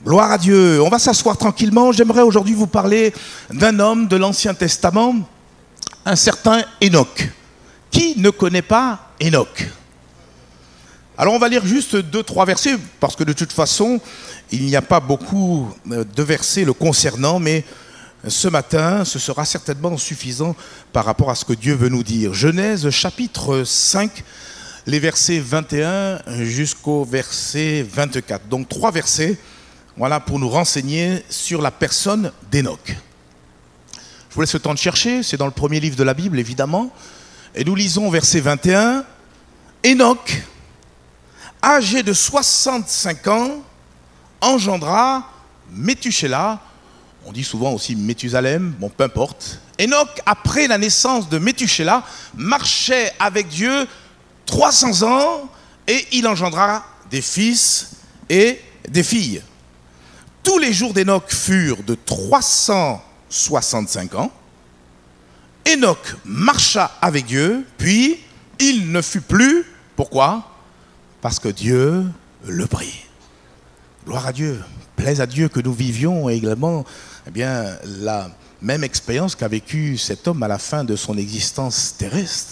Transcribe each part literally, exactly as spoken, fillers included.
Gloire à Dieu. On va s'asseoir tranquillement. J'aimerais aujourd'hui vous parler d'un homme de l'Ancien Testament, un certain Enoch. Qui ne connaît pas Enoch? Alors on va lire juste deux, trois versets, parce que de toute façon, il n'y a pas beaucoup de versets le concernant, mais ce matin, ce sera certainement suffisant par rapport à ce que Dieu veut nous dire. Genèse chapitre cinq, les versets vingt et un jusqu'au verset vingt-quatre. Donc trois versets, voilà, pour nous renseigner sur la personne d'Enoch. Je vous laisse le temps de chercher, c'est dans le premier livre de la Bible, évidemment. Et nous lisons verset vingt et un. Enoch, âgé de soixante-cinq ans, engendra Métuséla. On dit souvent aussi Méthusalem, bon, peu importe. Enoch, après la naissance de Métuséla, marchait avec Dieu trois cents ans et il engendra des fils et des filles. Tous les jours d'Enoch furent de trois cent soixante-cinq ans. Enoch marcha avec Dieu, puis il ne fut plus. Pourquoi? Parce que Dieu le prit. Gloire à Dieu. Plaise à Dieu que nous vivions également eh bien, la même expérience qu'a vécu cet homme à la fin de son existence terrestre.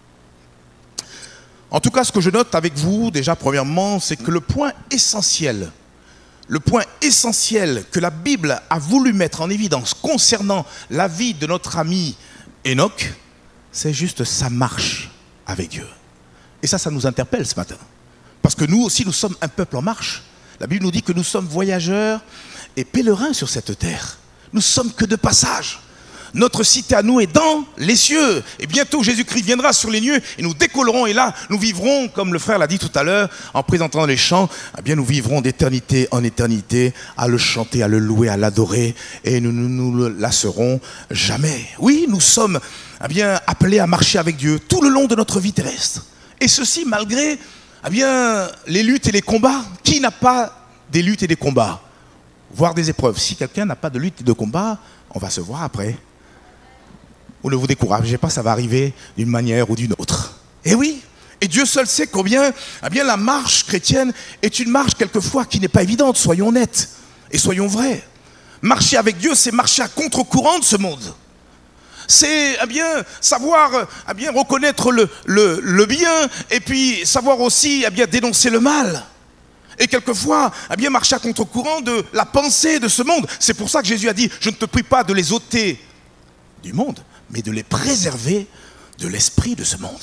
En tout cas, ce que je note avec vous, déjà premièrement, c'est que le point essentiel, le point essentiel que la Bible a voulu mettre en évidence concernant la vie de notre ami Enoch, c'est juste sa marche avec Dieu. Et ça, ça nous interpelle ce matin. Parce que nous aussi, nous sommes un peuple en marche. La Bible nous dit que nous sommes voyageurs et pèlerins sur cette terre. Nous sommes que de passage. Notre cité à nous est dans les cieux. Et bientôt, Jésus-Christ viendra sur les lieux et nous décollerons. Et là, nous vivrons, comme le frère l'a dit tout à l'heure, en présentant les chants, eh bien, nous vivrons d'éternité en éternité, à le chanter, à le louer, à l'adorer. Et nous ne nous, nous le lasserons jamais. Oui, nous sommes eh bien, appelés à marcher avec Dieu tout le long de notre vie terrestre. Et ceci malgré eh bien, les luttes et les combats. Qui n'a pas des luttes et des combats? Voire des épreuves. Si quelqu'un n'a pas de lutte et de combat, on va se voir après. Ou ne vous découragez pas, ça va arriver d'une manière ou d'une autre. Et oui, et Dieu seul sait combien eh bien, la marche chrétienne est une marche quelquefois qui n'est pas évidente, soyons honnêtes et soyons vrais. Marcher avec Dieu, c'est marcher à contre-courant de ce monde. C'est eh bien, savoir eh bien, reconnaître le, le, le bien et puis savoir aussi eh bien, dénoncer le mal. Et quelquefois, eh bien, marcher à contre-courant de la pensée de ce monde. C'est pour ça que Jésus a dit, je ne te prie pas de les ôter du monde, mais de les préserver de l'esprit de ce monde.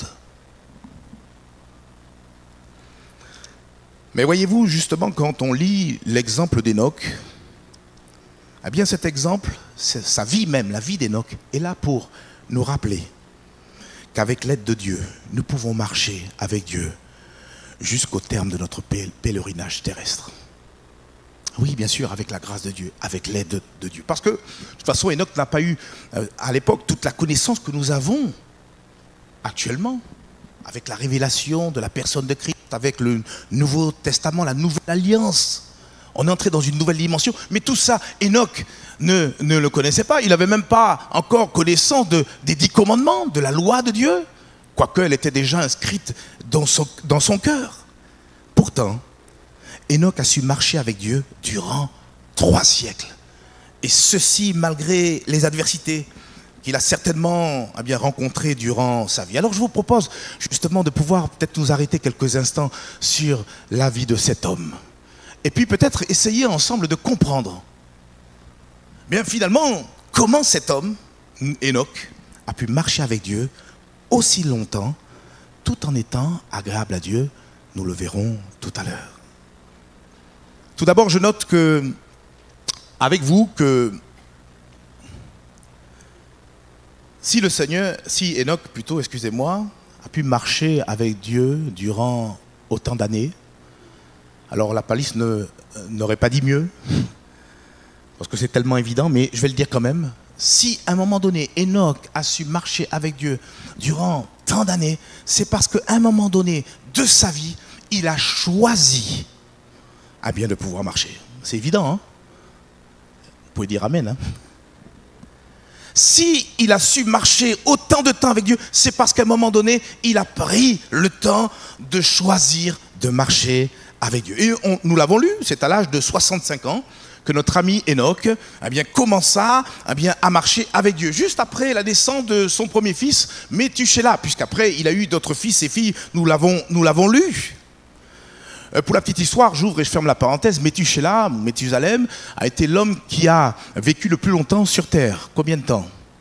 Mais voyez-vous, justement, quand on lit l'exemple d'Enoch, eh bien cet exemple, sa vie même, la vie d'Enoch, est là pour nous rappeler qu'avec l'aide de Dieu, nous pouvons marcher avec Dieu jusqu'au terme de notre pèlerinage terrestre. Oui, bien sûr, avec la grâce de Dieu, avec l'aide de Dieu. Parce que, de toute façon, Enoch n'a pas eu, euh, à l'époque, toute la connaissance que nous avons actuellement, avec la révélation de la personne de Christ, avec le Nouveau Testament, la Nouvelle Alliance. On est entré dans une nouvelle dimension. Mais tout ça, Enoch ne, ne le connaissait pas. Il n'avait même pas encore connaissance de, des dix commandements, de la loi de Dieu. Quoique elle était déjà inscrite dans son, dans son cœur. Pourtant, Enoch a su marcher avec Dieu durant trois siècles. Et ceci malgré les adversités qu'il a certainement eh bien, rencontrées durant sa vie. Alors je vous propose justement de pouvoir peut-être nous arrêter quelques instants sur la vie de cet homme. Et puis peut-être essayer ensemble de comprendre, bien finalement, comment cet homme, Enoch, a pu marcher avec Dieu aussi longtemps, tout en étant agréable à Dieu. Nous le verrons tout à l'heure. Tout d'abord, je note que, avec vous, que si le Seigneur, si Enoch plutôt, excusez-moi, a pu marcher avec Dieu durant autant d'années, alors la palisse ne, n'aurait pas dit mieux, parce que c'est tellement évident, mais je vais le dire quand même. Si à un moment donné, Enoch a su marcher avec Dieu durant tant d'années, c'est parce qu'à un moment donné de sa vie, il a choisi à bien de pouvoir marcher. C'est évident, hein? Vous pouvez dire amen, hein? Si il a su marcher autant de temps avec Dieu, c'est parce qu'à un moment donné, il a pris le temps de choisir de marcher avec Dieu. Et on, nous l'avons lu, c'est à l'âge de soixante-cinq ans que notre ami Enoch eh bien, commença eh bien, à marcher avec Dieu. Juste après la naissance de son premier fils, Méthusélah, puisqu'après il a eu d'autres fils et filles, nous l'avons, nous l'avons lu. Pour la petite histoire, j'ouvre et je ferme la parenthèse, Méthusélah, Méthusalem, a été l'homme qui a vécu le plus longtemps sur terre. Combien de temps?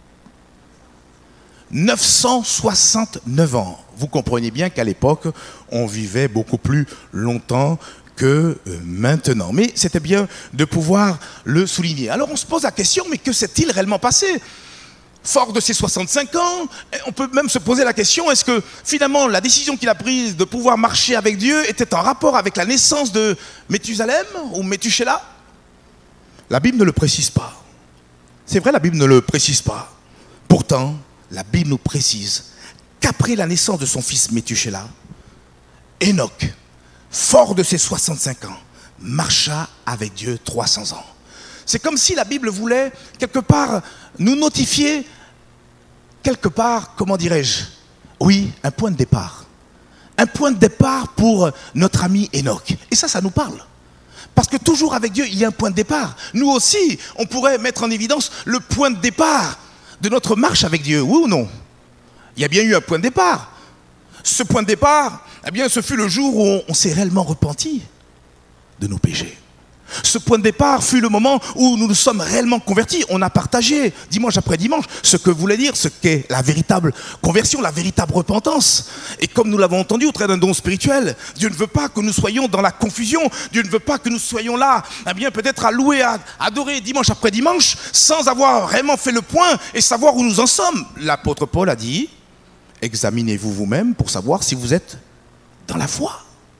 neuf cent soixante-neuf ans. Vous comprenez bien qu'à l'époque, on vivait beaucoup plus longtemps que maintenant. Mais c'était bien de pouvoir le souligner. Alors on se pose la question, mais que s'est-il réellement passé? Fort de ses soixante-cinq ans, on peut même se poser la question, est-ce que finalement la décision qu'il a prise de pouvoir marcher avec Dieu était en rapport avec la naissance de Méthusalem ou Méthusélah? La Bible ne le précise pas. C'est vrai, la Bible ne le précise pas. Pourtant, la Bible nous précise qu'après la naissance de son fils Méthusélah, Enoch, fort de ses soixante-cinq ans, marcha avec Dieu trois cents ans. C'est comme si la Bible voulait, quelque part, nous notifier, quelque part, comment dirais-je, oui, un point de départ. Un point de départ pour notre ami Enoch. Et ça, ça nous parle. Parce que toujours avec Dieu, il y a un point de départ. Nous aussi, on pourrait mettre en évidence le point de départ de notre marche avec Dieu, oui ou non? Il y a bien eu un point de départ. Ce point de départ, eh bien, ce fut le jour où on, on s'est réellement repenti de nos péchés. Ce point de départ fut le moment où nous nous sommes réellement convertis. On a partagé, dimanche après dimanche, ce que voulait dire, ce qu'est la véritable conversion, la véritable repentance. Et comme nous l'avons entendu au travers d'un don spirituel, Dieu ne veut pas que nous soyons dans la confusion. Dieu ne veut pas que nous soyons là, eh bien, peut-être à louer, à adorer dimanche après dimanche, sans avoir vraiment fait le point et savoir où nous en sommes. L'apôtre Paul a dit, examinez-vous vous-même pour savoir si vous êtes dans la foi.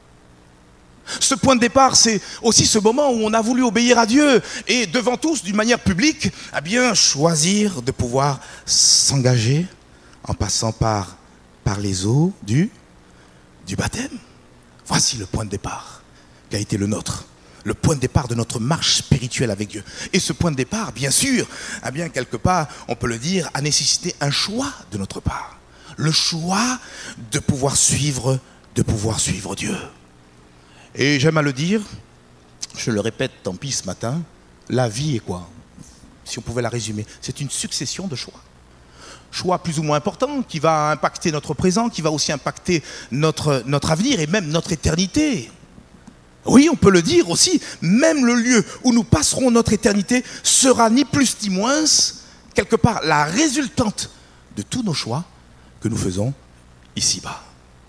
Ce point de départ, c'est aussi ce moment où on a voulu obéir à Dieu et devant tous, d'une manière publique, eh bien, choisir de pouvoir s'engager en passant par, par les eaux du, du baptême. Voici le point de départ qui a été le nôtre. Le point de départ de notre marche spirituelle avec Dieu. Et ce point de départ, bien sûr, eh bien, quelque part, on peut le dire, a nécessité un choix de notre part. Le choix de pouvoir suivre, de pouvoir suivre Dieu. Et j'aime à le dire, je le répète tant pis ce matin, la vie est quoi? Si on pouvait la résumer, c'est une succession de choix. Choix plus ou moins importants qui va impacter notre présent, qui va aussi impacter notre, notre avenir et même notre éternité. Oui, on peut le dire aussi, même le lieu où nous passerons notre éternité sera ni plus ni moins, quelque part, la résultante de tous nos choix que nous faisons ici-bas.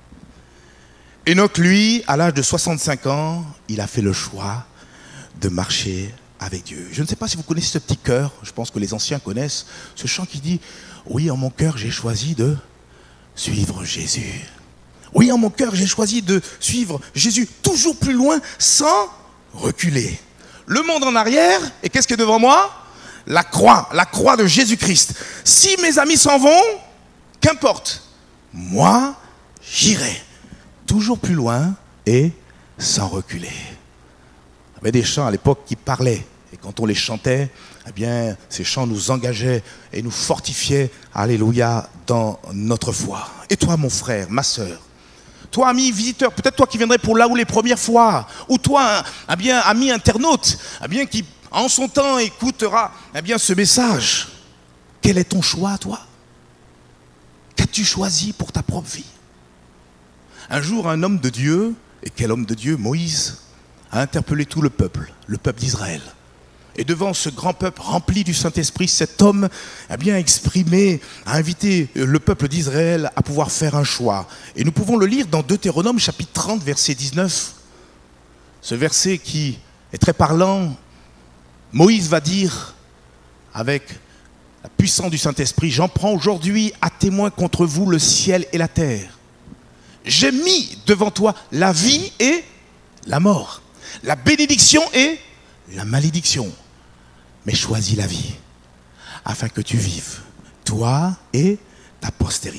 Enoch, lui, à l'âge de soixante-cinq ans, il a fait le choix de marcher avec Dieu. Je ne sais pas si vous connaissez ce petit chœur, je pense que les anciens connaissent ce chant qui dit « Oui, en mon cœur, j'ai choisi de suivre Jésus. Oui, en mon cœur, j'ai choisi de suivre Jésus toujours plus loin sans reculer. Le monde en arrière, et qu'est-ce qui est devant moi? La croix, la croix de Jésus-Christ. Si mes amis s'en vont, qu'importe, moi, j'irai. Toujours plus loin et sans reculer. Il y avait des chants à l'époque qui parlaient. Et quand on les chantait, eh bien, ces chants nous engageaient et nous fortifiaient, alléluia, dans notre foi. Et toi, mon frère, ma sœur, toi, ami visiteur, peut-être toi qui viendrais pour là où les premières fois, ou toi, eh bien, ami internaute, eh bien, qui en son temps écoutera eh bien, ce message. Quel est ton choix, toi? Qu'as-tu choisi pour ta propre vie? Un jour, un homme de Dieu, et quel homme de Dieu, Moïse, a interpellé tout le peuple, le peuple d'Israël. Et devant ce grand peuple rempli du Saint-Esprit, cet homme a bien exprimé, a invité le peuple d'Israël à pouvoir faire un choix. Et nous pouvons le lire dans Deutéronome chapitre trente, verset dix-neuf. Ce verset qui est très parlant. Moïse va dire, avec la puissance du Saint-Esprit, « J'en prends aujourd'hui à témoin contre vous le ciel et la terre. J'ai mis devant toi la vie et la mort, la bénédiction et la malédiction. Mais choisis la vie, afin que tu vives, toi et ta postérité. »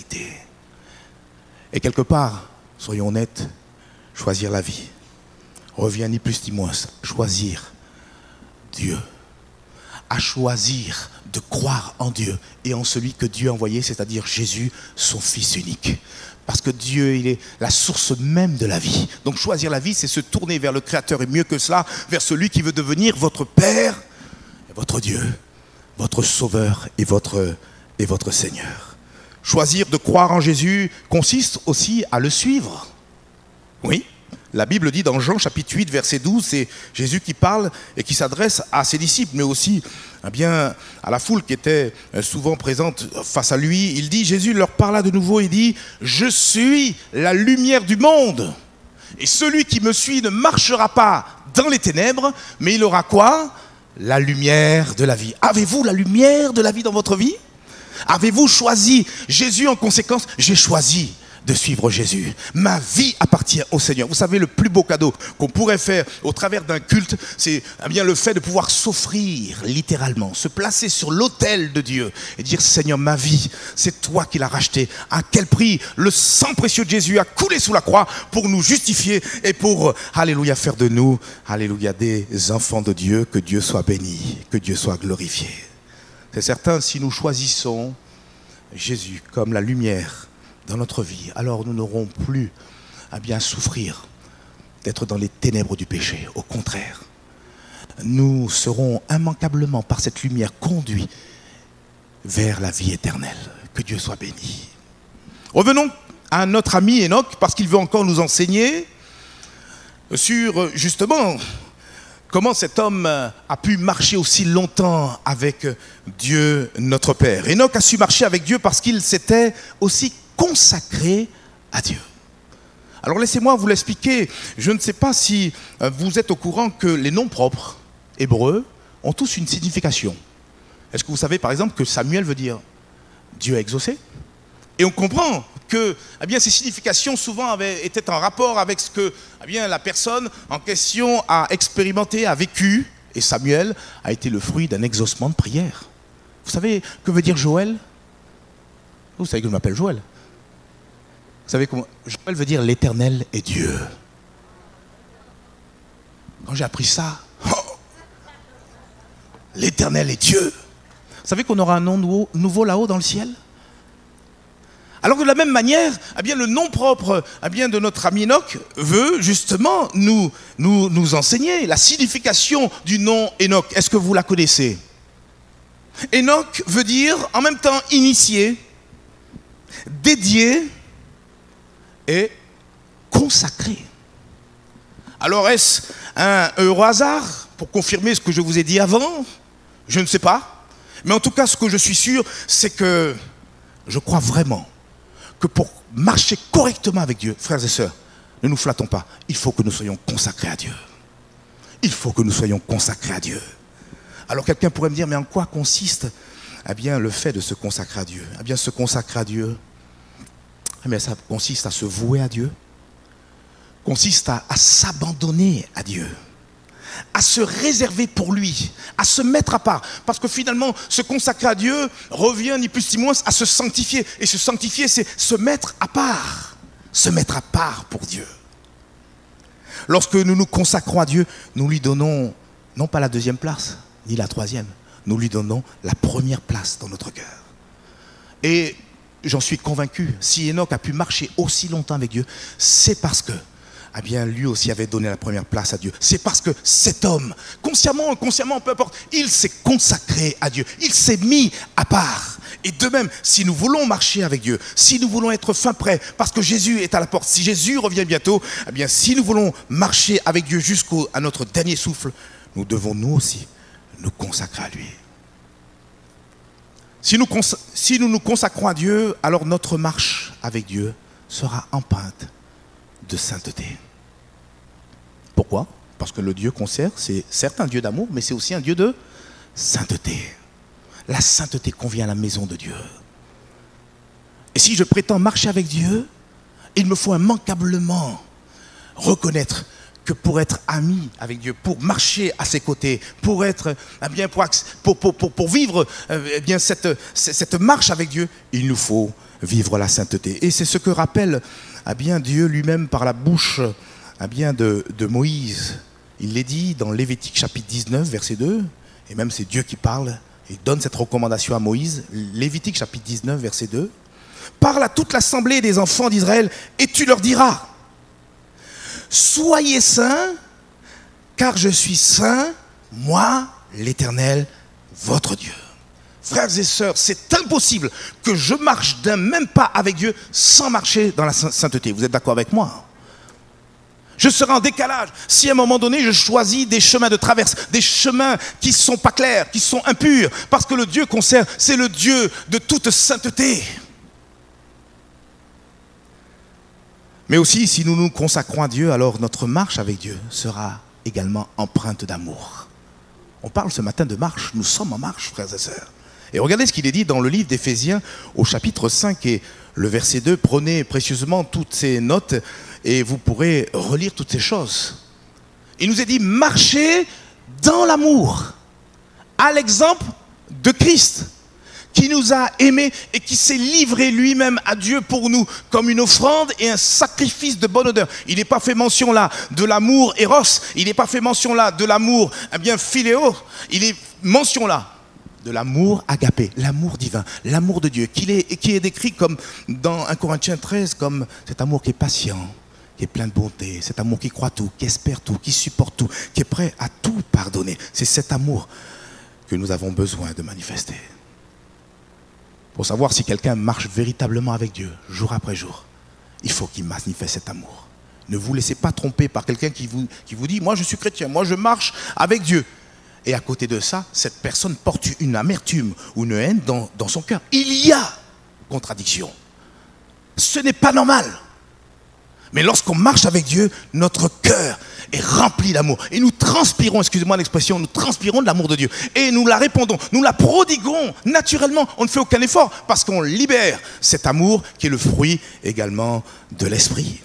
Et quelque part, soyons honnêtes, choisir la vie revient ni plus ni moins, choisir Dieu. à choisir de croire en Dieu et en celui que Dieu a envoyé, c'est-à-dire Jésus, son Fils unique. Parce que Dieu, il est la source même de la vie. Donc choisir la vie, c'est se tourner vers le Créateur et mieux que cela, vers celui qui veut devenir votre Père, et votre Dieu, votre Sauveur et votre, et votre Seigneur. Choisir de croire en Jésus consiste aussi à le suivre. Oui, la Bible dit dans Jean chapitre huit, verset douze, c'est Jésus qui parle et qui s'adresse à ses disciples, mais aussi eh bien, à la foule qui était souvent présente face à lui. Il dit, Jésus leur parla de nouveau et dit, « Je suis la lumière du monde. Et celui qui me suit ne marchera pas dans les ténèbres, mais il aura quoi? La lumière de la vie. » Avez-vous la lumière de la vie dans votre vie? Avez-vous choisi Jésus en conséquence? J'ai choisi de suivre Jésus. Ma vie appartient au Seigneur. Vous savez, le plus beau cadeau qu'on pourrait faire au travers d'un culte, c'est eh bien le fait de pouvoir s'offrir littéralement, se placer sur l'autel de Dieu et dire, Seigneur, ma vie, c'est toi qui l'as rachetée. À quel prix le sang précieux de Jésus a coulé sous la croix pour nous justifier et pour, alléluia, faire de nous, alléluia, des enfants de Dieu. Que Dieu soit béni, que Dieu soit glorifié. C'est certain, si nous choisissons Jésus comme la lumière dans notre vie, alors nous n'aurons plus à bien souffrir d'être dans les ténèbres du péché. Au contraire, nous serons immanquablement par cette lumière conduits vers la vie éternelle. Que Dieu soit béni. Revenons à notre ami Enoch, parce qu'il veut encore nous enseigner sur justement comment cet homme a pu marcher aussi longtemps avec Dieu notre Père. Enoch a su marcher avec Dieu parce qu'il s'était aussi consacré à Dieu. Alors laissez-moi vous l'expliquer. Je ne sais pas si vous êtes au courant que les noms propres hébreux ont tous une signification. Est-ce que vous savez par exemple que Samuel veut dire Dieu a exaucé? Et on comprend que eh bien, ces significations souvent avaient, étaient en rapport avec ce que eh bien, la personne en question a expérimenté, a vécu. Et Samuel a été le fruit d'un exaucement de prière. Vous savez que veut dire Joël? Vous savez que je m'appelle Joël. Vous savez comment Joël veut dire l'Éternel est Dieu. Quand j'ai appris ça, oh, l'Éternel est Dieu. Vous savez qu'on aura un nom nouveau, nouveau là-haut dans le ciel? Alors de la même manière, eh bien, le nom propre eh bien, de notre ami Enoch veut justement nous, nous, nous enseigner la signification du nom Enoch. Est-ce que vous la connaissez? Enoch veut dire en même temps initié, dédié et consacré. Alors est-ce un heureux hasard pour confirmer ce que je vous ai dit avant? Je ne sais pas. Mais en tout cas, ce que je suis sûr, c'est que je crois vraiment que pour marcher correctement avec Dieu, frères et sœurs, ne nous flattons pas, il faut que nous soyons consacrés à Dieu. Il faut que nous soyons consacrés à Dieu. Alors quelqu'un pourrait me dire, mais en quoi consiste eh bien, le fait de se consacrer à Dieu? Eh bien, se consacrer à Dieu, eh bien, ça consiste à se vouer à Dieu, consiste à, à s'abandonner à Dieu, à se réserver pour lui, à se mettre à part. Parce que finalement, se consacrer à Dieu revient ni plus ni moins à se sanctifier. Et se sanctifier, c'est se mettre à part. Se mettre à part pour Dieu. Lorsque nous nous consacrons à Dieu, nous lui donnons non pas la deuxième place, ni la troisième. Nous lui donnons la première place dans notre cœur. Et j'en suis convaincu, si Enoch a pu marcher aussi longtemps avec Dieu, c'est parce que eh bien, lui aussi avait donné la première place à Dieu. C'est parce que cet homme, consciemment ou inconsciemment, peu importe, il s'est consacré à Dieu. Il s'est mis à part. Et de même, si nous voulons marcher avec Dieu, si nous voulons être fin prêts, parce que Jésus est à la porte, si Jésus revient bientôt, eh bien, si nous voulons marcher avec Dieu jusqu'à notre dernier souffle, nous devons nous aussi nous consacrer à lui. Si nous, si nous nous consacrons à Dieu, alors notre marche avec Dieu sera empreinte de sainteté. Pourquoi? Parce que le Dieu qu'on sert, c'est certes un Dieu d'amour, mais c'est aussi un Dieu de sainteté. La sainteté convient à la maison de Dieu. Et si je prétends marcher avec Dieu, il me faut immanquablement reconnaître que pour être ami avec Dieu, pour marcher à ses côtés, pour être eh bien pour, pour, pour, pour, pour vivre eh bien cette, cette marche avec Dieu, il nous faut vivre la sainteté. Et c'est ce que rappelle eh bien Dieu lui-même par la bouche eh bien de, de Moïse. Il l'a dit dans Lévitique chapitre dix-neuf, verset deux. et même c'est Dieu qui parle, il donne cette recommandation à Moïse, Lévitique chapitre dix-neuf, verset deux. « Parle à toute l'assemblée des enfants d'Israël et tu leur diras, soyez saints, car je suis saint, moi, l'Éternel, votre Dieu. » Frères et sœurs, c'est impossible que je marche d'un même pas avec Dieu sans marcher dans la sainteté. Vous êtes d'accord avec moi? Je serai en décalage si à un moment donné je choisis des chemins de traverse, des chemins qui ne sont pas clairs, qui sont impurs, parce que le Dieu qu'on sert, c'est le Dieu de toute sainteté. Mais aussi, si nous nous consacrons à Dieu, alors notre marche avec Dieu sera également empreinte d'amour. On parle ce matin de marche, nous sommes en marche, frères et sœurs. Et regardez ce qu'il est dit dans le livre d'Éphésiens au chapitre cinq et le verset deux. Prenez précieusement toutes ces notes et vous pourrez relire toutes ces choses. Il nous est dit, marchez dans l'amour, à l'exemple de Christ, qui nous a aimés et qui s'est livré lui-même à Dieu pour nous comme une offrande et un sacrifice de bonne odeur. Il n'est pas fait mention là de l'amour éros, il n'est pas fait mention là de l'amour eh bien philéo, il est mention là de l'amour agapé, l'amour divin, l'amour de Dieu, qui est, qui est décrit comme dans un Corinthiens treize, comme cet amour qui est patient, qui est plein de bonté, cet amour qui croit tout, qui espère tout, qui supporte tout, qui est prêt à tout pardonner. C'est cet amour que nous avons besoin de manifester. Pour savoir si quelqu'un marche véritablement avec Dieu, jour après jour, il faut qu'il manifeste cet amour. Ne vous laissez pas tromper par quelqu'un qui vous, qui vous dit « moi je suis chrétien, moi je marche avec Dieu ». Et à côté de ça, cette personne porte une amertume ou une haine dans, dans son cœur. Il y a contradiction. Ce n'est pas normal. Mais lorsqu'on marche avec Dieu, notre cœur est rempli d'amour. Et nous transpirons, excusez-moi l'expression, nous transpirons de l'amour de Dieu. Et nous la répandons, nous la prodiguons naturellement. On ne fait aucun effort parce qu'on libère cet amour qui est le fruit également de l'esprit.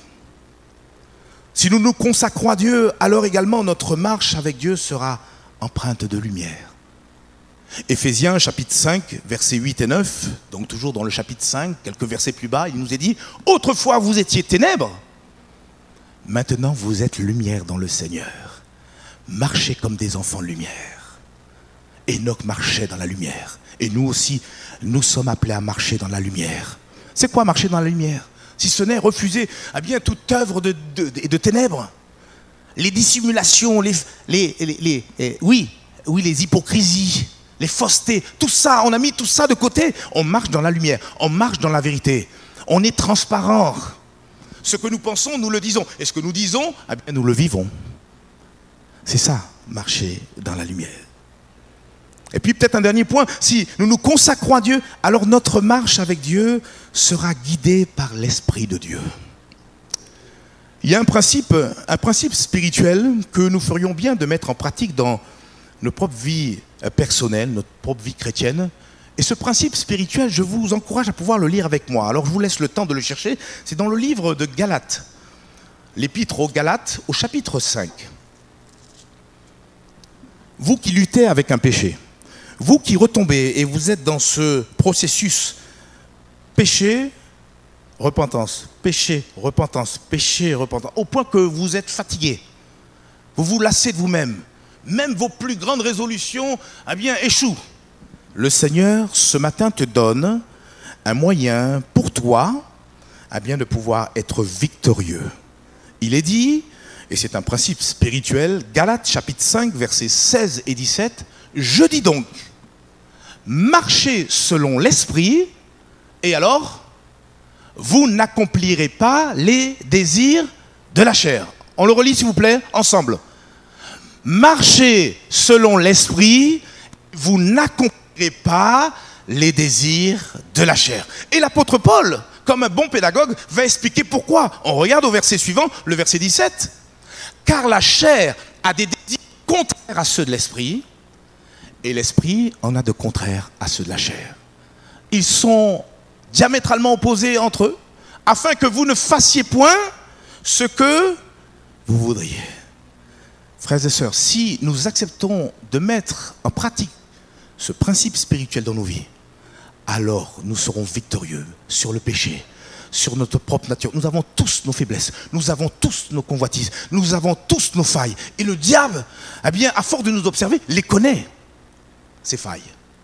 Si nous nous consacrons à Dieu, alors également notre marche avec Dieu sera empreinte de lumière. Éphésiens chapitre cinq, versets huit et neuf, donc toujours dans le chapitre cinq, quelques versets plus bas, il nous est dit « Autrefois vous étiez ténèbres, maintenant vous êtes lumière dans le Seigneur. Marchez comme des enfants de lumière. » Enoch marchait dans la lumière. Et nous aussi, nous sommes appelés à marcher dans la lumière. C'est quoi marcher dans la lumière? Si ce n'est refuser eh bien, toute œuvre de, de, de, de ténèbres. Les dissimulations, les, les, les, les, les, oui, oui, les hypocrisies, les faussetés, tout ça, on a mis tout ça de côté. On marche dans la lumière, on marche dans la vérité. On est transparent. Ce que nous pensons, nous le disons. Et ce que nous disons, eh bien, nous le vivons. C'est ça, marcher dans la lumière. Et puis peut-être un dernier point, si nous nous consacrons à Dieu, alors notre marche avec Dieu sera guidée par l'Esprit de Dieu. Il y a un principe, un principe spirituel que nous ferions bien de mettre en pratique dans notre propre vie personnelle, notre propre vie chrétienne. Et ce principe spirituel, je vous encourage à pouvoir le lire avec moi. Alors je vous laisse le temps de le chercher. C'est dans le livre de Galates, l'épître aux Galates, au chapitre cinq. Vous qui luttez avec un péché, vous qui retombez et vous êtes dans ce processus péché, repentance, péché, repentance, péché, repentance, au point que vous êtes fatigué, vous vous lassez de vous-même, même vos plus grandes résolutions eh bien, échouent. Le Seigneur, ce matin, te donne un moyen pour toi eh bien, de pouvoir être victorieux. Il est dit, et c'est un principe spirituel, Galates chapitre cinq, versets seize et dix-sept, « Je dis donc, marchez selon l'esprit, et alors, vous n'accomplirez pas les désirs de la chair. » On le relit s'il vous plaît, ensemble. « Marchez selon l'esprit, vous n'accomplirez pas les désirs de la chair. » Et l'apôtre Paul, comme un bon pédagogue, va expliquer pourquoi. On regarde au verset suivant, le verset dix-sept. « Car la chair a des désirs contraires à ceux de l'esprit, et l'esprit en a de contraires à ceux de la chair. » Ils sont diamétralement opposés entre eux, afin que vous ne fassiez point ce que vous voudriez. Frères et sœurs, si nous acceptons de mettre en pratique ce principe spirituel dans nos vies, alors nous serons victorieux sur le péché, sur notre propre nature. Nous avons tous nos faiblesses, nous avons tous nos convoitises, nous avons tous nos failles. Et le diable, eh bien, à force de nous observer, les connaît. ses failles.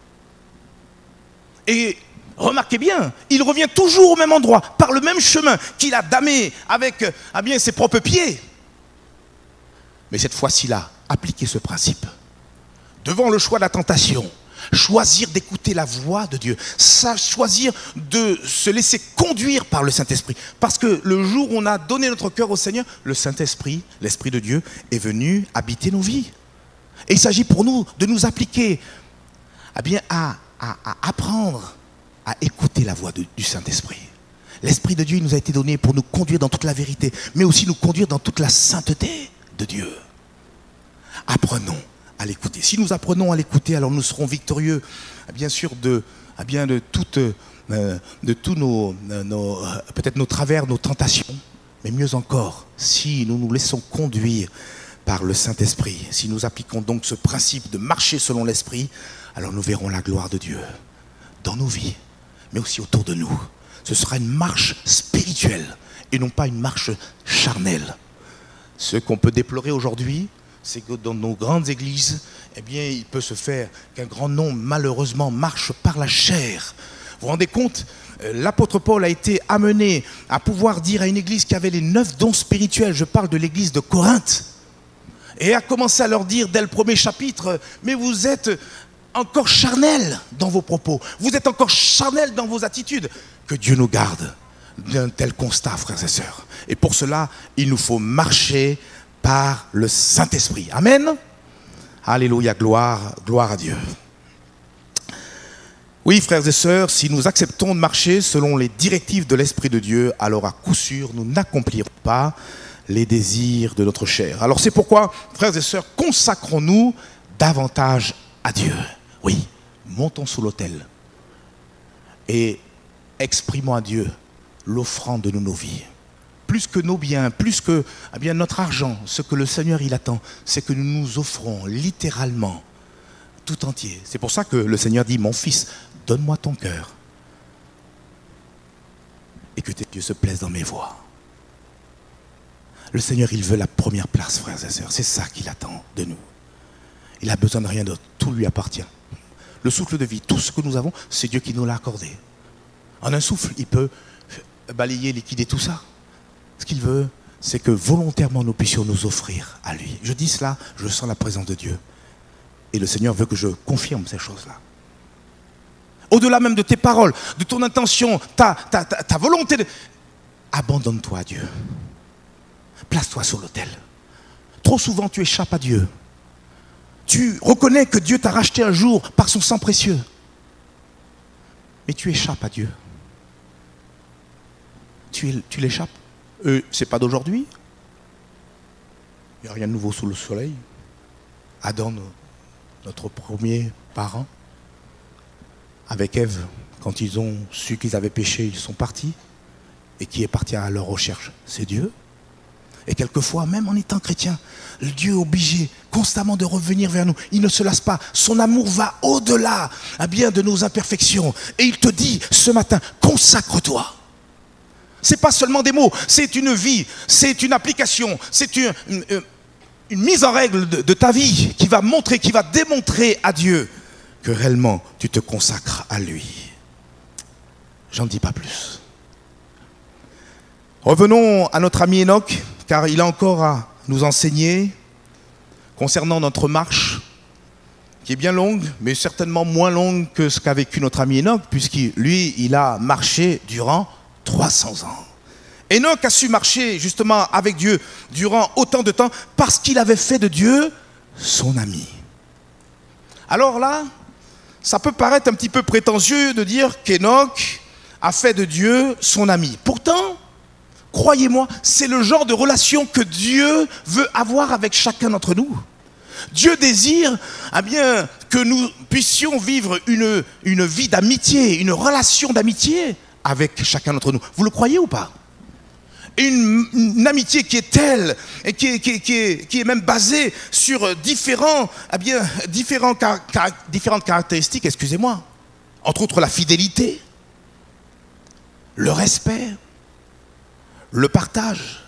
Et remarquez bien, il revient toujours au même endroit, par le même chemin qu'il a damé avec ah bien, ses propres pieds. Mais cette fois-ci-là, appliquez ce principe. Devant le choix de la tentation, choisir d'écouter la voix de Dieu, ça, choisir de se laisser conduire par le Saint-Esprit. Parce que le jour où on a donné notre cœur au Seigneur, le Saint-Esprit, l'Esprit de Dieu, est venu habiter nos vies. Et il s'agit pour nous de nous appliquer eh bien, à, à, à apprendre à écouter la voix de, du Saint-Esprit. L'Esprit de Dieu il nous a été donné pour nous conduire dans toute la vérité, mais aussi nous conduire dans toute la sainteté de Dieu. Apprenons à l'écouter. Si nous apprenons à l'écouter, alors nous serons victorieux, bien sûr, de, bien de, toutes, euh, de tous nos, nos peut-être nos travers, nos tentations, mais mieux encore, si nous nous laissons conduire par le Saint-Esprit, si nous appliquons donc ce principe de marcher selon l'Esprit, alors nous verrons la gloire de Dieu dans nos vies, mais aussi autour de nous. Ce sera une marche spirituelle et non pas une marche charnelle. Ce qu'on peut déplorer aujourd'hui, c'est que dans nos grandes églises, eh bien, il peut se faire qu'un grand nombre, malheureusement, marche par la chair. Vous vous rendez compte ? L'apôtre Paul a été amené à pouvoir dire à une église qui avait les neuf dons spirituels, je parle de l'église de Corinthe, et a commencé à leur dire dès le premier chapitre, mais vous êtes encore charnel dans vos propos, vous êtes encore charnel dans vos attitudes. Que Dieu nous garde d'un tel constat, frères et sœurs. Et pour cela, il nous faut marcher par le Saint-Esprit. Amen. Alléluia, gloire, gloire à Dieu. Oui, frères et sœurs, si nous acceptons de marcher selon les directives de l'Esprit de Dieu, alors à coup sûr, nous n'accomplirons pas les désirs de notre chair. Alors c'est pourquoi, frères et sœurs, consacrons-nous davantage à Dieu. Oui, montons sous l'autel et exprimons à Dieu l'offrande de nos vies. Plus que nos biens, plus que eh bien, notre argent, ce que le Seigneur il attend, c'est que nous nous offrons littéralement tout entier. C'est pour ça que le Seigneur dit, mon fils, donne-moi ton cœur et que tes yeux se plaisent dans mes voies. Le Seigneur, il veut la première place, frères et sœurs. C'est ça qu'il attend de nous. Il n'a besoin de rien d'autre. Tout lui appartient. Le souffle de vie, tout ce que nous avons, c'est Dieu qui nous l'a accordé. En un souffle, il peut balayer, liquider tout ça. Ce qu'il veut, c'est que volontairement nous puissions nous offrir à lui. Je dis cela, je sens la présence de Dieu. Et le Seigneur veut que je confirme ces choses-là. Au-delà même de tes paroles, de ton intention, ta, ta, ta, ta volonté de... Abandonne-toi à Dieu. Place-toi sur l'autel. Trop souvent, tu échappes à Dieu. Tu reconnais que Dieu t'a racheté un jour par son sang précieux. Mais tu échappes à Dieu. Tu, tu l'échappes. Euh, c'est pas d'aujourd'hui. Il n'y a rien de nouveau sous le soleil. Adam, notre premier parent, avec Ève, quand ils ont su qu'ils avaient péché, ils sont partis. Et qui est parti à leur recherche? C'est Dieu. Et quelquefois, même en étant chrétien, le Dieu est obligé constamment de revenir vers nous. Il ne se lasse pas. Son amour va au-delà eh bien, de nos imperfections. Et il te dit ce matin, consacre-toi. Ce n'est pas seulement des mots, c'est une vie, c'est une application, c'est une, une, une mise en règle de, de ta vie qui va montrer, qui va démontrer à Dieu que réellement tu te consacres à lui. J'en dis pas plus. Revenons à notre ami Enoch, car il a encore à nous enseigner concernant notre marche, qui est bien longue, mais certainement moins longue que ce qu'a vécu notre ami Enoch, puisqu'il, lui, il a marché durant trois cents ans. Enoch a su marcher justement avec Dieu durant autant de temps parce qu'il avait fait de Dieu son ami. Alors là, ça peut paraître un petit peu prétentieux de dire qu'Enoch a fait de Dieu son ami. Pourtant, croyez-moi, c'est le genre de relation que Dieu veut avoir avec chacun d'entre nous. Dieu désire eh bien, que nous puissions vivre une, une vie d'amitié, une relation d'amitié avec chacun d'entre nous. Vous le croyez ou pas? Une, une amitié qui est telle et qui est, qui est, qui est, qui est même basée sur différents, eh bien, différents, car, car, différentes caractéristiques, excusez-moi. Entre autres la fidélité, le respect, le partage,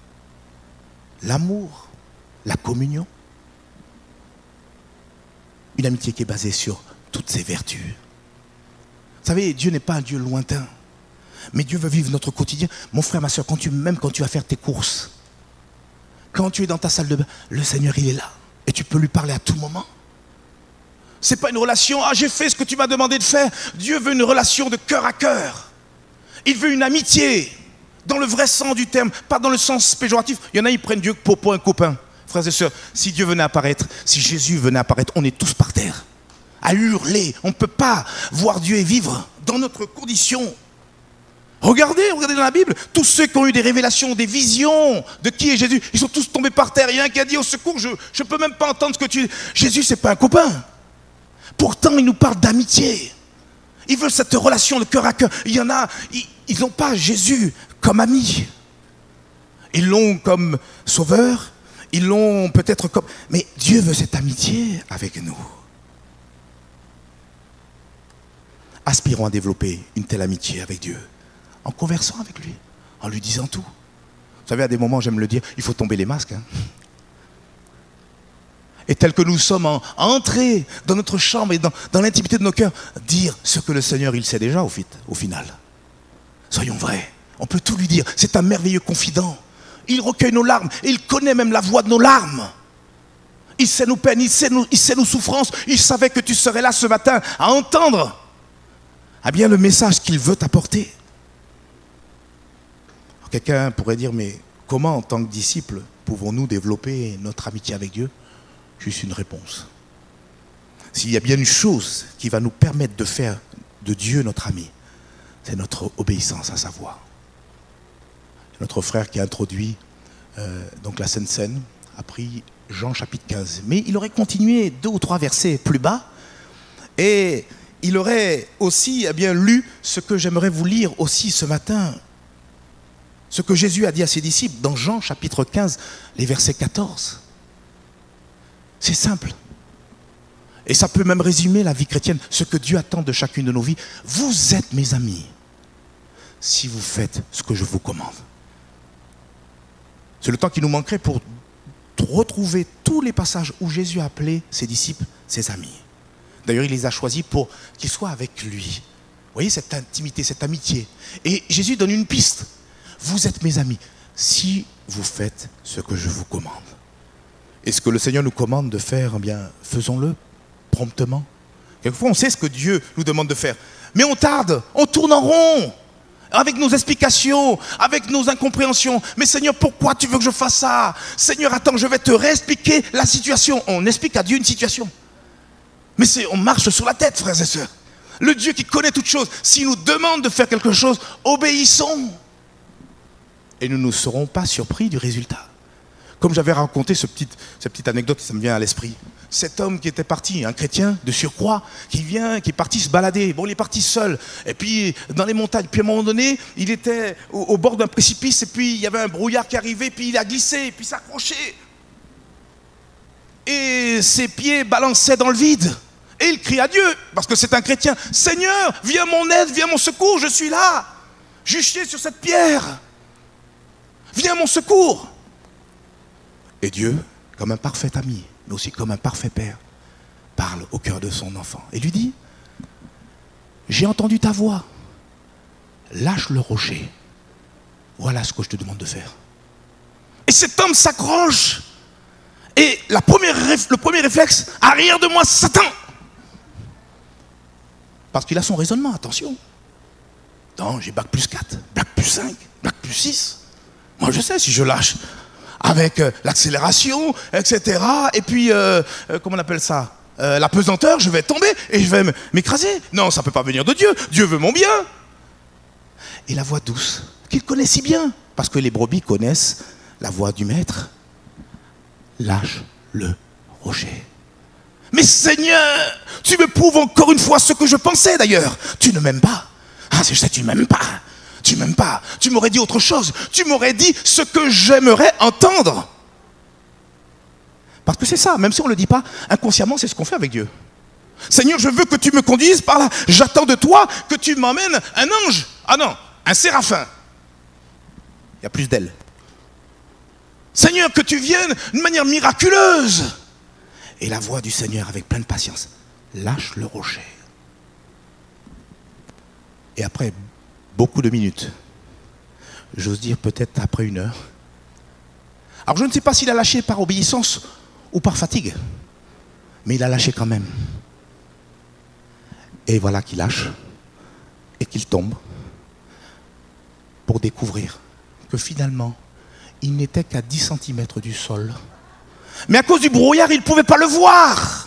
l'amour, la communion. Une amitié qui est basée sur toutes ses vertus. Vous savez, Dieu n'est pas un Dieu lointain. Mais Dieu veut vivre notre quotidien. Mon frère, ma soeur, quand tu, même quand tu vas faire tes courses, quand tu es dans ta salle de bain, le Seigneur, il est là. Et tu peux lui parler à tout moment. Ce n'est pas une relation, ah j'ai fait ce que tu m'as demandé de faire. Dieu veut une relation de cœur à cœur. Il veut une amitié, dans le vrai sens du terme, pas dans le sens péjoratif. Il y en a, ils prennent Dieu pour, pour un copain. Frères et sœurs, si Dieu venait apparaître, si Jésus venait apparaître, on est tous par terre, à hurler. On ne peut pas voir Dieu et vivre dans notre condition. Regardez, regardez dans la Bible, tous ceux qui ont eu des révélations, des visions de qui est Jésus, ils sont tous tombés par terre. Il y a un qui a dit au secours, je ne peux même pas entendre ce que tu dis. Jésus, ce n'est pas un copain. Pourtant, il nous parle d'amitié. Il veut cette relation de cœur à cœur. Il y en a, ils n'ont pas Jésus comme ami. Ils l'ont comme sauveur, ils l'ont peut-être comme... Mais Dieu veut cette amitié avec nous. Aspirons à développer une telle amitié avec Dieu, en conversant avec lui, en lui disant tout. Vous savez, à des moments, j'aime le dire, il faut tomber les masques. Hein. Et tel que nous sommes en, entrés dans notre chambre et dans, dans l'intimité de nos cœurs, dire ce que le Seigneur, il sait déjà au, fit, au final. Soyons vrais, on peut tout lui dire. C'est un merveilleux confident. Il recueille nos larmes et il connaît même la voix de nos larmes. Il sait nos peines, il sait nos, il sait nos souffrances. Il savait que tu serais là ce matin à entendre ah bien, le message qu'il veut t'apporter. Quelqu'un pourrait dire, mais comment en tant que disciples pouvons-nous développer notre amitié avec Dieu? Juste une réponse. S'il y a bien une chose qui va nous permettre de faire de Dieu notre ami, c'est notre obéissance à sa voix. Notre frère qui a introduit euh, donc la Sainte Seine a pris Jean chapitre quinze. Mais il aurait continué deux ou trois versets plus bas et il aurait aussi eh bien, lu ce que j'aimerais vous lire aussi ce matin. Ce que Jésus a dit à ses disciples dans Jean chapitre quinze, les versets quatorze. C'est simple. Et ça peut même résumer la vie chrétienne, ce que Dieu attend de chacune de nos vies. Vous êtes mes amis si vous faites ce que je vous commande. C'est le temps qui nous manquerait pour retrouver tous les passages où Jésus a appelé ses disciples ses amis. D'ailleurs, il les a choisis pour qu'ils soient avec lui. Vous voyez cette intimité, cette amitié. Et Jésus donne une piste. Vous êtes mes amis si vous faites ce que je vous commande. Et ce que le Seigneur nous commande de faire, eh bien, faisons-le promptement. Quelquefois, on sait ce que Dieu nous demande de faire. Mais on tarde, on tourne en rond, avec nos explications, avec nos incompréhensions. Mais Seigneur, pourquoi tu veux que je fasse ça? Seigneur, attends, je vais te réexpliquer la situation. On explique à Dieu une situation. Mais c'est, on marche sur la tête, frères et sœurs. Le Dieu qui connaît toutes choses, s'il nous demande de faire quelque chose, obéissons. Et nous ne serons pas surpris du résultat. Comme j'avais raconté ce petit, cette petite anecdote, ça me vient à l'esprit. Cet homme qui était parti, un chrétien de surcroît, qui vient, qui est parti se balader. Bon, il est parti seul. Et puis, dans les montagnes. Puis, à un moment donné, il était au, au bord d'un précipice. Et puis, il y avait un brouillard qui arrivait. Puis, il a glissé. Et puis, s'accroché. Et ses pieds balançaient dans le vide. Et il crie à Dieu, parce que c'est un chrétien. Seigneur, viens à mon aide, viens à mon secours, je suis là. Juché sur cette pierre. Viens à mon secours. Et Dieu, comme un parfait ami, mais aussi comme un parfait père, parle au cœur de son enfant et lui dit, j'ai entendu ta voix, lâche le rocher, voilà ce que je te demande de faire. Et cet homme s'accroche, et la première, le premier réflexe, arrière de moi, Satan. Parce qu'il a son raisonnement, attention. Non, j'ai bac plus quatre, bac plus cinq, bac plus six. Moi je sais si je lâche. Avec euh, l'accélération, et cetera. Et puis, euh, euh, comment on appelle ça euh, la pesanteur, je vais tomber et je vais m'écraser. Non, ça ne peut pas venir de Dieu. Dieu veut mon bien. Et la voix douce, qu'il connaît si bien, parce que les brebis connaissent la voix du maître. Lâche le rocher. Mais Seigneur, tu me prouves encore une fois ce que je pensais d'ailleurs. Tu ne m'aimes pas. Ah, je sais, tu ne m'aimes pas. Tu m'aimes pas, tu m'aurais dit autre chose, tu m'aurais dit ce que j'aimerais entendre. Parce que c'est ça, même si on ne le dit pas, inconsciemment c'est ce qu'on fait avec Dieu. Seigneur, je veux que tu me conduises par là, j'attends de toi que tu m'emmènes un ange. Ah non, un séraphin. Il y a plus d'ailes. Seigneur, que tu viennes d'une manière miraculeuse. Et la voix du Seigneur avec pleine patience, lâche le rocher. Et après beaucoup de minutes, j'ose dire peut-être après une heure, alors je ne sais pas s'il a lâché par obéissance ou par fatigue, mais il a lâché quand même. Et voilà qu'il lâche et qu'il tombe pour découvrir que finalement, il n'était qu'à dix centimètres du sol. Mais à cause du brouillard, il ne pouvait pas le voir.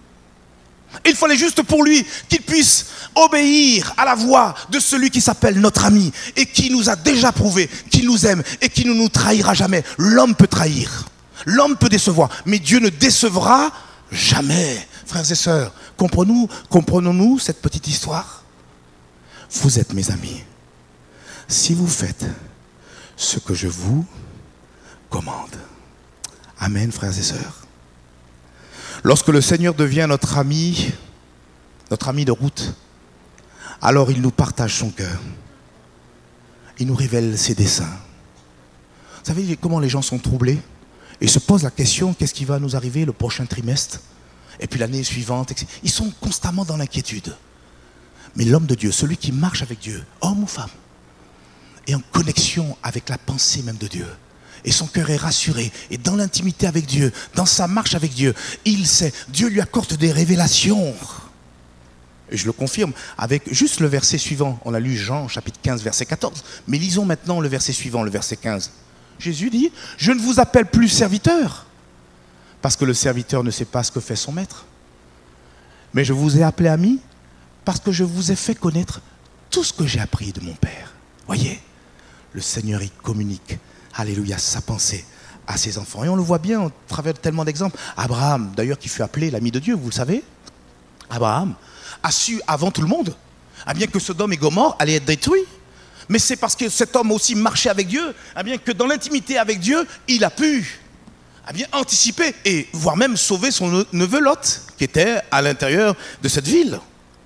Il fallait juste pour lui qu'il puisse obéir à la voix de celui qui s'appelle notre ami et qui nous a déjà prouvé qu'il nous aime et qui ne nous trahira jamais. L'homme peut trahir, l'homme peut décevoir, mais Dieu ne décevra jamais. Frères et sœurs, comprenons-nous, comprenons-nous cette petite histoire? Vous êtes mes amis si vous faites ce que je vous commande. Amen, frères et sœurs. Lorsque le Seigneur devient notre ami, notre ami de route, alors il nous partage son cœur. Il nous révèle ses desseins. Vous savez comment les gens sont troublés et se posent la question, qu'est-ce qui va nous arriver le prochain trimestre et puis l'année suivante? Ils sont constamment dans l'inquiétude. Mais l'homme de Dieu, celui qui marche avec Dieu, homme ou femme, est en connexion avec la pensée même de Dieu. Et son cœur est rassuré. Et dans l'intimité avec Dieu, dans sa marche avec Dieu, il sait, Dieu lui accorde des révélations. Et je le confirme avec juste le verset suivant. On a lu Jean chapitre quinze, verset quatorze. Mais lisons maintenant le verset suivant, le verset quinze. Jésus dit, je ne vous appelle plus serviteur, parce que le serviteur ne sait pas ce que fait son maître. Mais je vous ai appelé ami, parce que je vous ai fait connaître tout ce que j'ai appris de mon Père. Voyez, le Seigneur, il communique, alléluia, sa pensée à ses enfants. Et on le voit bien au travers de tellement d'exemples. Abraham, d'ailleurs, qui fut appelé l'ami de Dieu, vous le savez. Abraham a su avant tout le monde, ah bien que Sodome et Gomorrhe allaient être détruits. Mais c'est parce que cet homme aussi marchait avec Dieu, ah bien que dans l'intimité avec Dieu, il a pu ah bien, anticiper et voire même sauver son neveu Lot, qui était à l'intérieur de cette ville.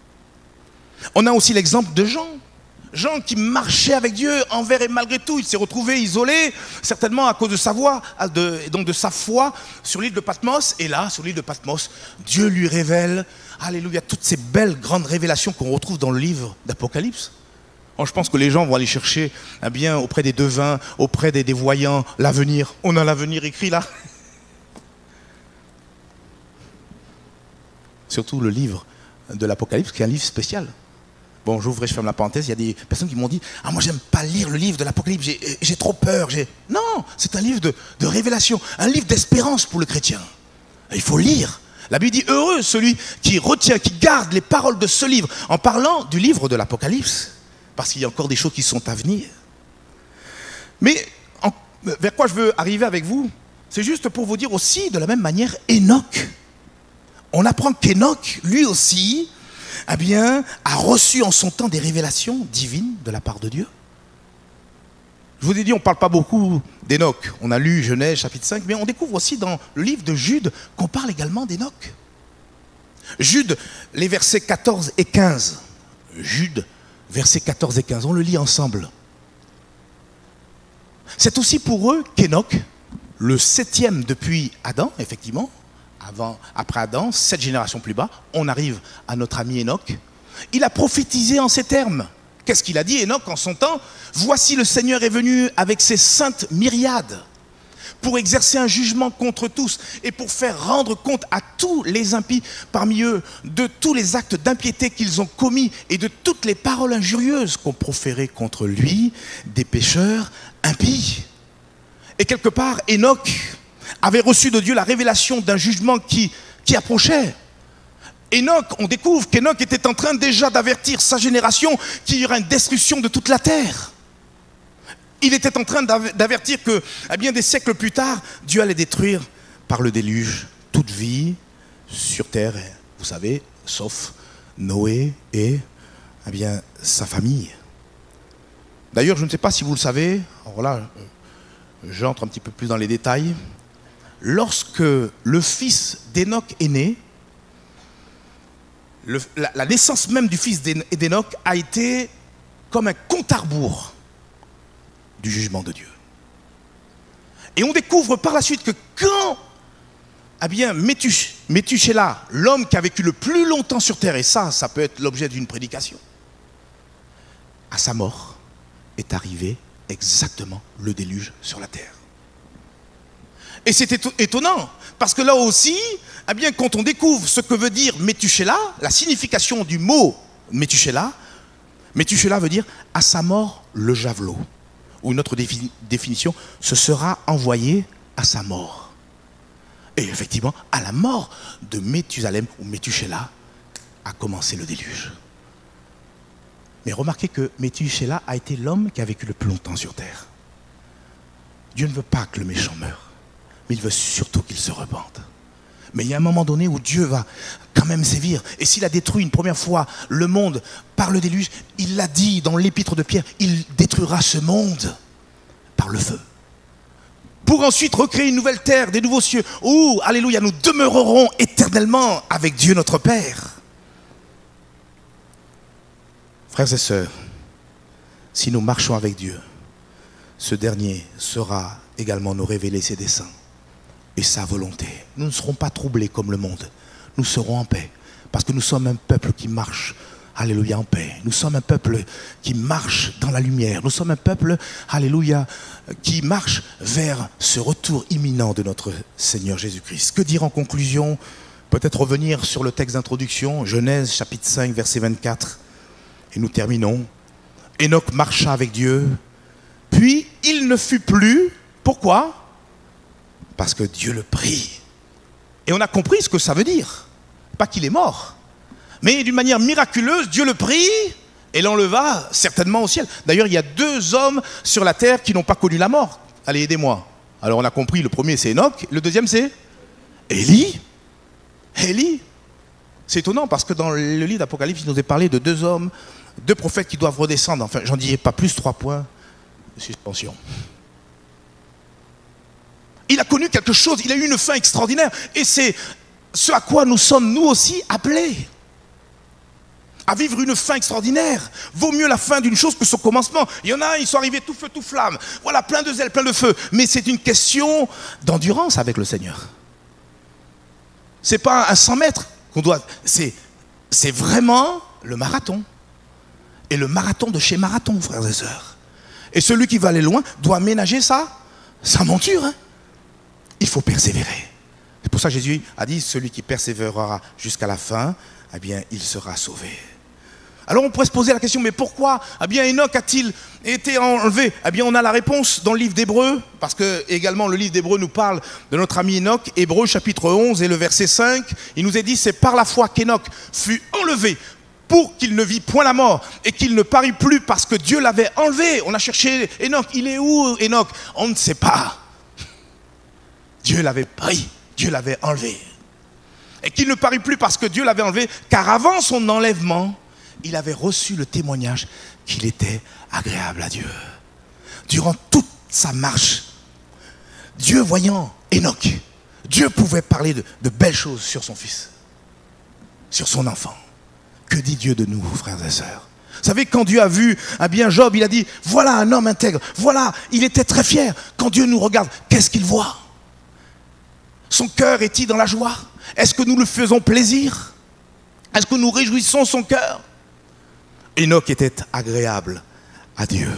On a aussi l'exemple de Jean. Jean qui marchait avec Dieu envers et malgré tout. Il s'est retrouvé isolé, certainement à cause de sa voix, de, donc de sa foi sur l'île de Patmos. Et là, sur l'île de Patmos, Dieu lui révèle, alléluia, toutes ces belles grandes révélations qu'on retrouve dans le livre d'Apocalypse. Bon, je pense que les gens vont aller chercher eh bien, auprès des devins, auprès des, des voyants, l'avenir. On a l'avenir écrit là. Surtout le livre de l'Apocalypse, qui est un livre spécial. Bon, j'ouvre et je ferme la parenthèse, il y a des personnes qui m'ont dit « Ah, moi j'aime pas lire le livre de l'Apocalypse, j'ai, j'ai trop peur. » Non, c'est un livre de, de révélation, un livre d'espérance pour le chrétien. Il faut lire. La Bible dit « Heureux celui qui retient, qui garde les paroles de ce livre » en parlant du livre de l'Apocalypse, parce qu'il y a encore des choses qui sont à venir. Mais en, vers quoi je veux arriver avec vous, c'est juste pour vous dire aussi, de la même manière, Enoch. On apprend qu'Enoch, lui aussi, eh bien, a reçu en son temps des révélations divines de la part de Dieu. Je vous ai dit, on ne parle pas beaucoup d'Enoch. On a lu Genèse chapitre cinq, mais on découvre aussi dans le livre de Jude qu'on parle également d'Enoch. Jude, les versets quatorze et quinze. Jude, versets quatorze et quinze. On le lit ensemble. C'est aussi pour eux qu'Enoch, le septième depuis Adam, effectivement, Avant, après Adam, sept générations plus bas, on arrive à notre ami Enoch. Il a prophétisé en ces termes. Qu'est-ce qu'il a dit, Enoch, en son temps? Voici le Seigneur est venu avec ses saintes myriades pour exercer un jugement contre tous et pour faire rendre compte à tous les impies parmi eux de tous les actes d'impiété qu'ils ont commis et de toutes les paroles injurieuses qu'ont proférées contre lui des pécheurs impies. Et quelque part, Enoch avait reçu de Dieu la révélation d'un jugement qui, qui approchait. Enoch, on découvre qu'Enoch était en train déjà d'avertir sa génération qu'il y aurait une destruction de toute la terre. Il était en train d'avertir que, eh bien, des siècles plus tard, Dieu allait détruire par le déluge toute vie sur terre, vous savez, sauf Noé et eh bien, sa famille. D'ailleurs, je ne sais pas si vous le savez, alors là, j'entre un petit peu plus dans les détails. Lorsque le fils d'Enoch est né, le, la, la naissance même du fils d'Enoch a été comme un compte à rebours du jugement de Dieu. Et on découvre par la suite que quand eh bien, Métusélah, l'homme qui a vécu le plus longtemps sur terre, et ça, ça peut être l'objet d'une prédication, à sa mort est arrivé exactement le déluge sur la terre. Et c'est étonnant, parce que là aussi, eh bien, quand on découvre ce que veut dire Métusélah, la signification du mot Métusélah, Métusélah veut dire à sa mort le javelot, ou une autre défi définition, ce sera envoyé à sa mort. Et effectivement, à la mort de Méthusalem ou Métusélah a commencé le déluge. Mais remarquez que Métusélah a été l'homme qui a vécu le plus longtemps sur terre. Dieu ne veut pas que le méchant meure, mais il veut surtout qu'il se repente. Mais il y a un moment donné où Dieu va quand même sévir. Et s'il a détruit une première fois le monde par le déluge, il l'a dit dans l'épître de Pierre, il détruira ce monde par le feu. Pour ensuite recréer une nouvelle terre, des nouveaux cieux, où, alléluia, nous demeurerons éternellement avec Dieu notre Père. Frères et sœurs, si nous marchons avec Dieu, ce dernier saura également nous révéler ses desseins et sa volonté. Nous ne serons pas troublés comme le monde. Nous serons en paix. Parce que nous sommes un peuple qui marche, alléluia, en paix. Nous sommes un peuple qui marche dans la lumière. Nous sommes un peuple, alléluia, qui marche vers ce retour imminent de notre Seigneur Jésus-Christ. Que dire en conclusion? Peut-être revenir sur le texte d'introduction, Genèse chapitre cinq, verset vingt-quatre. Et nous terminons. Enoch marcha avec Dieu, puis il ne fut plus. Pourquoi? Parce que Dieu le prit. Et on a compris ce que ça veut dire. Pas qu'il est mort, mais d'une manière miraculeuse, Dieu le prit et l'enleva certainement au ciel. D'ailleurs, il y a deux hommes sur la terre qui n'ont pas connu la mort. Allez, aidez-moi. Alors on a compris, le premier c'est Enoch, le deuxième c'est Élie. Élie. C'est étonnant parce que dans le livre d'Apocalypse, il nous est parlé de deux hommes, deux prophètes qui doivent redescendre. Enfin, j'en disais pas plus, trois points de suspension. Il a connu quelque chose, il a eu une fin extraordinaire. Et c'est ce à quoi nous sommes nous aussi appelés. À vivre une fin extraordinaire. Vaut mieux la fin d'une chose que son commencement. Il y en a, ils sont arrivés tout feu, tout flamme. Voilà, plein de zèle, plein de feu. Mais c'est une question d'endurance avec le Seigneur. C'est pas un cent mètres qu'on doit... C'est, c'est vraiment le marathon. Et le marathon de chez Marathon, frères et sœurs. Et celui qui va aller loin doit ménager ça, sa monture, hein. Il faut persévérer. C'est pour ça que Jésus a dit, celui qui persévérera jusqu'à la fin, eh bien, il sera sauvé. Alors on pourrait se poser la question, mais pourquoi eh bien, Enoch a-t-il été enlevé? Eh bien, on a la réponse dans le livre d'Hébreux, parce que également le livre d'Hébreux nous parle de notre ami Enoch. Hébreux chapitre onze et le verset cinq, il nous est dit, c'est par la foi qu'Enoch fut enlevé pour qu'il ne vit point la mort et qu'il ne parut plus parce que Dieu l'avait enlevé. On a cherché Enoch, il est où Enoch? On ne sait pas. Dieu l'avait pris, Dieu l'avait enlevé. Et qu'il ne parut plus parce que Dieu l'avait enlevé, car avant son enlèvement, il avait reçu le témoignage qu'il était agréable à Dieu. Durant toute sa marche, Dieu voyant Enoch, Dieu pouvait parler de, de belles choses sur son fils, sur son enfant. Que dit Dieu de nous, frères et sœurs? Vous savez, quand Dieu a vu eh bien Job, il a dit, voilà un homme intègre, voilà, il était très fier. Quand Dieu nous regarde, qu'est-ce qu'il voit? Son cœur est-il dans la joie? Est-ce que nous le faisons plaisir? Est-ce que nous réjouissons son cœur? Enoch était agréable à Dieu.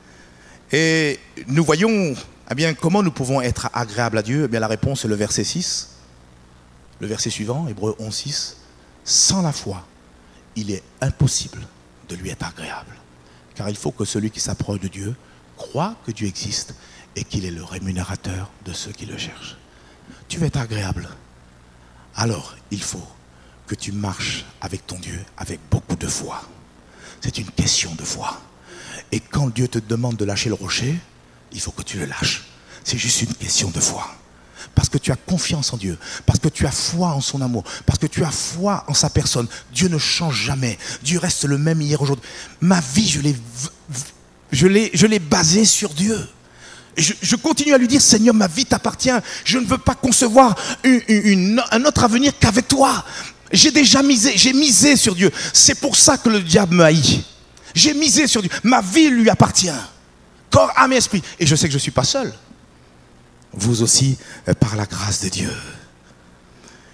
Et nous voyons eh bien, comment nous pouvons être agréables à Dieu. Eh bien, la réponse est le verset six. Le verset suivant, Hébreux onze, six. Sans la foi, il est impossible de lui être agréable. Car il faut que celui qui s'approche de Dieu croit que Dieu existe et qu'il est le rémunérateur de ceux qui le cherchent. Tu veux être agréable, alors il faut que tu marches avec ton Dieu avec beaucoup de foi. C'est une question de foi. Et quand Dieu te demande de lâcher le rocher, il faut que tu le lâches. C'est juste une question de foi. Parce que tu as confiance en Dieu, parce que tu as foi en son amour, parce que tu as foi en sa personne. Dieu ne change jamais. Dieu reste le même hier, aujourd'hui. Ma vie, je l'ai, je l'ai, je l'ai basée sur Dieu. Et je, je continue à lui dire, Seigneur, ma vie t'appartient. Je ne veux pas concevoir une, une, un autre avenir qu'avec toi. J'ai déjà misé, j'ai misé sur Dieu. C'est pour ça que le diable me haït. J'ai misé sur Dieu. Ma vie lui appartient. Corps, âme et esprit. Et je sais que je ne suis pas seul. Vous aussi, par la grâce de Dieu.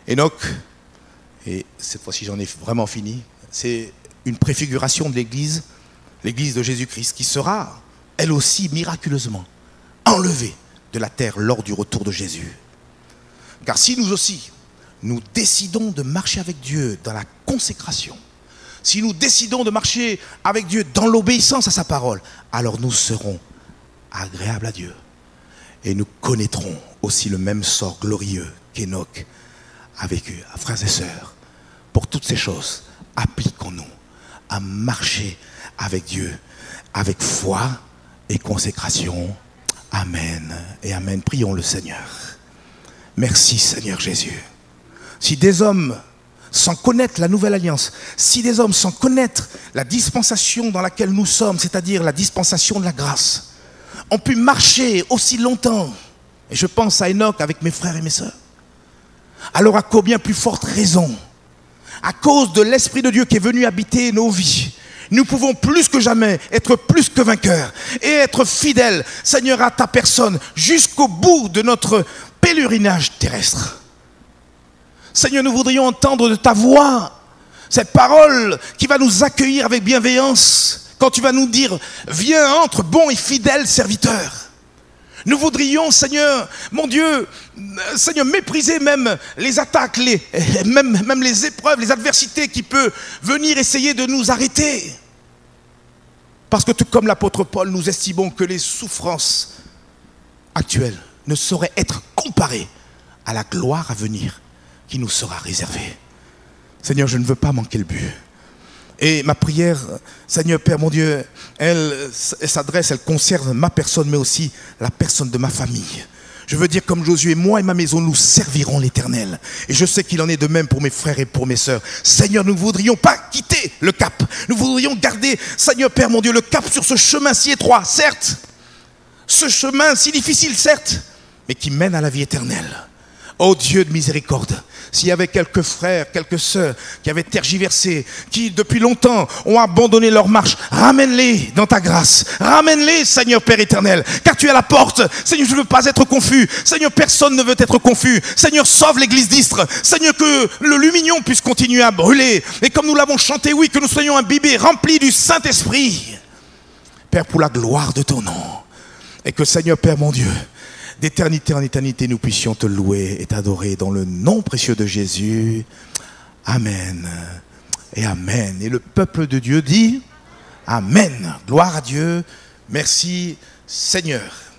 Enoch, et cette fois-ci j'en ai vraiment fini, c'est une préfiguration de l'Église, l'Église de Jésus-Christ, qui sera, elle aussi, miraculeusement enlevée de la terre lors du retour de Jésus. Car si nous aussi, nous décidons de marcher avec Dieu dans la consécration, si nous décidons de marcher avec Dieu dans l'obéissance à sa parole, alors nous serons agréables à Dieu. Et nous connaîtrons aussi le même sort glorieux qu'Enoch a vécu. Frères et sœurs, pour toutes ces choses, appliquons-nous à marcher avec Dieu, avec foi et consécration. Amen et amen. Prions le Seigneur. Merci Seigneur Jésus. Si des hommes, sans connaître la nouvelle alliance, si des hommes sans connaître la dispensation dans laquelle nous sommes, c'est-à-dire la dispensation de la grâce, ont pu marcher aussi longtemps, et je pense à Enoch avec mes frères et mes sœurs, alors à combien plus forte raison, à cause de l'Esprit de Dieu qui est venu habiter nos vies, nous pouvons plus que jamais être plus que vainqueurs et être fidèles, Seigneur, à ta personne jusqu'au bout de notre pèlerinage terrestre. Seigneur, nous voudrions entendre de ta voix cette parole qui va nous accueillir avec bienveillance quand tu vas nous dire « Viens, entre, bon et fidèle serviteur ». Nous voudrions, Seigneur, mon Dieu, Seigneur, mépriser même les attaques, les, même, même les épreuves, les adversités qui peuvent venir essayer de nous arrêter. Parce que tout comme l'apôtre Paul, nous estimons que les souffrances actuelles ne sauraient être comparées à la gloire à venir qui nous sera réservée. Seigneur, je ne veux pas manquer le but. Et ma prière, Seigneur Père mon Dieu, elle, elle s'adresse, elle concerne ma personne, mais aussi la personne de ma famille. Je veux dire comme Josué, moi et ma maison, nous servirons l'Éternel. Et je sais qu'il en est de même pour mes frères et pour mes sœurs. Seigneur, nous ne voudrions pas quitter le cap. Nous voudrions garder, Seigneur Père mon Dieu, le cap sur ce chemin si étroit, certes. Ce chemin si difficile, certes, mais qui mène à la vie éternelle. Ô Dieu de miséricorde, s'il y avait quelques frères, quelques sœurs qui avaient tergiversé, qui depuis longtemps ont abandonné leur marche, ramène-les dans ta grâce. Ramène-les, Seigneur Père éternel, car tu es à la porte. Seigneur, je ne veux pas être confus. Seigneur, personne ne veut être confus. Seigneur, sauve l'église d'Istres. Seigneur, que le lumignon puisse continuer à brûler. Et comme nous l'avons chanté, oui, que nous soyons imbibés, remplis du Saint-Esprit. Père, pour la gloire de ton nom. Et que, Seigneur Père mon Dieu, d'éternité en éternité, nous puissions te louer et t'adorer dans le nom précieux de Jésus. Amen et amen. Et le peuple de Dieu dit Amen. Gloire à Dieu. Merci Seigneur.